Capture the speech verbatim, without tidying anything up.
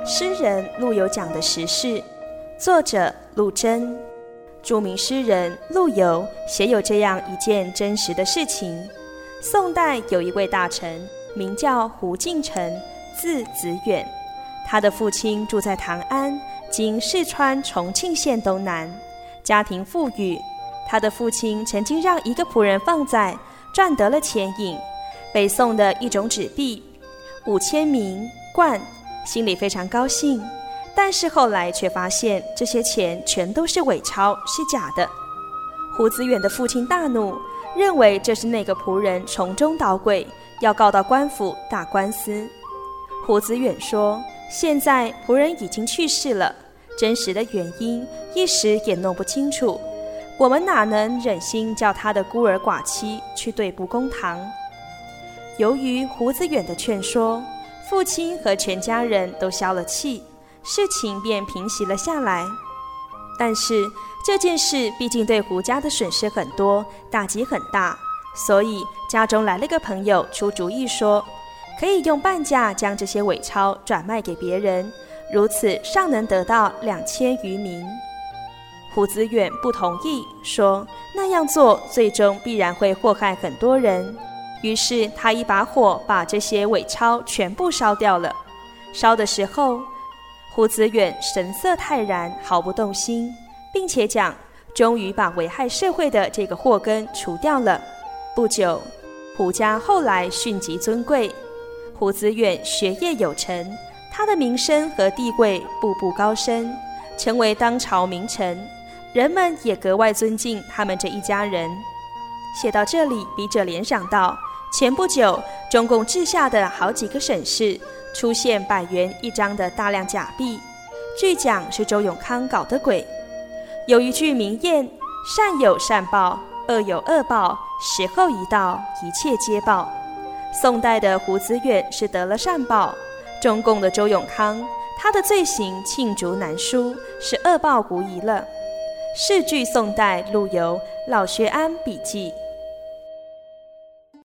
诗人陆游讲的时事，作者陆贞。著名诗人陆游写有这样一件真实的事情：宋代有一位大臣，名叫胡敬臣，字子远。他的父亲住在唐安，今四川重庆县东南，家庭富裕。他的父亲曾经让一个仆人放债，赚得了钱银，北宋的一种纸币，五千名贯，心里非常高兴。但是后来却发现这些钱全都是伪钞，是假的。胡子远的父亲大怒，认为这是那个仆人从中捣鬼，要告到官府打官司。胡子远说，现在仆人已经去世了，真实的原因一时也弄不清楚，我们哪能忍心叫他的孤儿寡妻去对簿公堂。由于胡子远的劝说，父亲和全家人都消了气，事情便平息了下来。但是这件事毕竟对胡家的损失很多，打击很大，所以家中来了个朋友出主意说，可以用半价将这些伪钞转卖给别人，如此尚能得到两千余名。胡子远不同意，说那样做最终必然会祸害很多人。于是他一把火把这些伪钞全部烧掉了。烧的时候，胡子远神色泰然，毫不动心，并且讲终于把危害社会的这个祸根除掉了。不久，胡家后来迅极尊贵，胡子远学业有成，他的名声和地位步步高升，成为当朝名臣，人们也格外尊敬他们这一家人。写到这里，笔者联想到前不久中共治下的好几个省市出现百元一张的大量假币，据讲是周永康搞的鬼。有一句名谚，善有善报，恶有恶报，时候一到，一切皆报。宋代的胡子远是得了善报，中共的周永康，他的罪行罄竹难书，是恶报无疑了。是据宋代陆游《老学庵笔记》。